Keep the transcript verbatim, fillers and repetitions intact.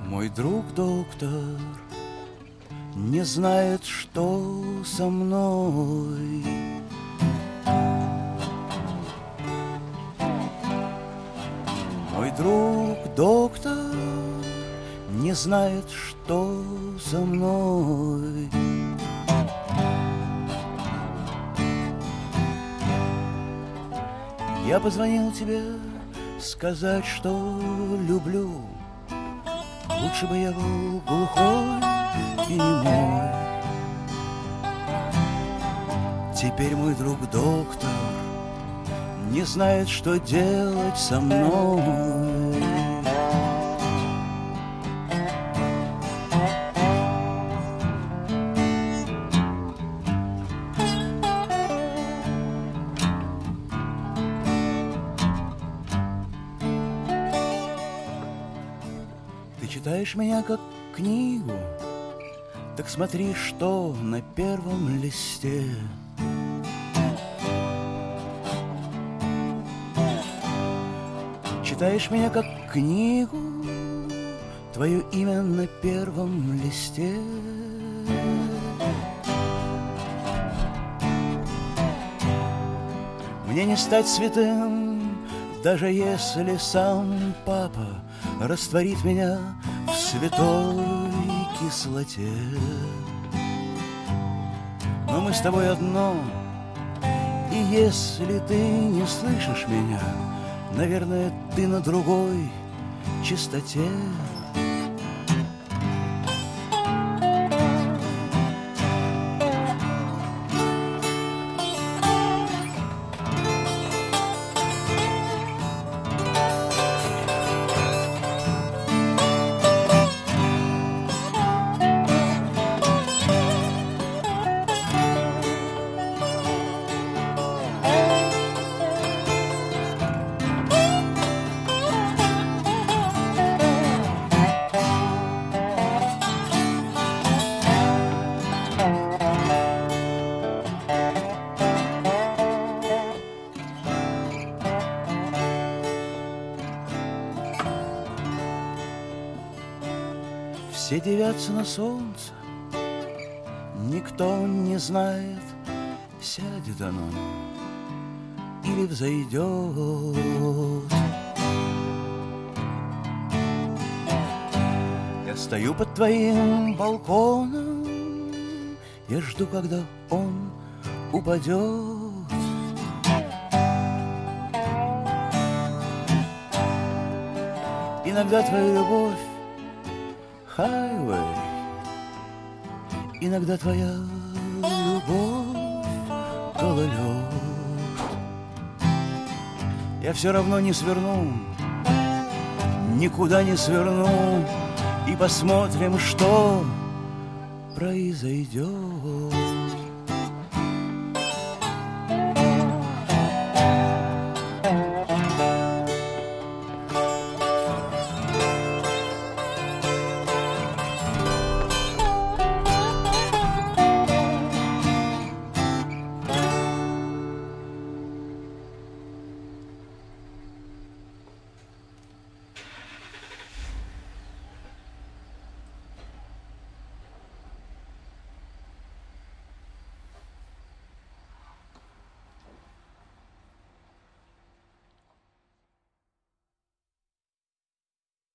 Мой друг доктор не знает, что со мной. Мой друг доктор не знает, что со мной. Я позвонил тебе сказать, что люблю. Лучше бы я был глухой и немой. Теперь мой друг доктор не знает, что делать со мной. Ты читаешь меня как книгу, так смотри, что на первом листе. Читаешь меня как книгу, твое имя на первом листе. Мне не стать святым, даже если сам папа растворит меня в святой кислоте. Но мы с тобой одно, и если ты не слышишь меня, наверное, ты на другой частоте. Все дивятся на солнце, никто не знает, сядет оно или взойдет. Я стою под твоим балконом, я жду, когда он упадет. Иногда твоя любовь хайвей, иногда твоя любовь гололед. Я все равно не сверну, никуда не сверну, и посмотрим, что произойдет.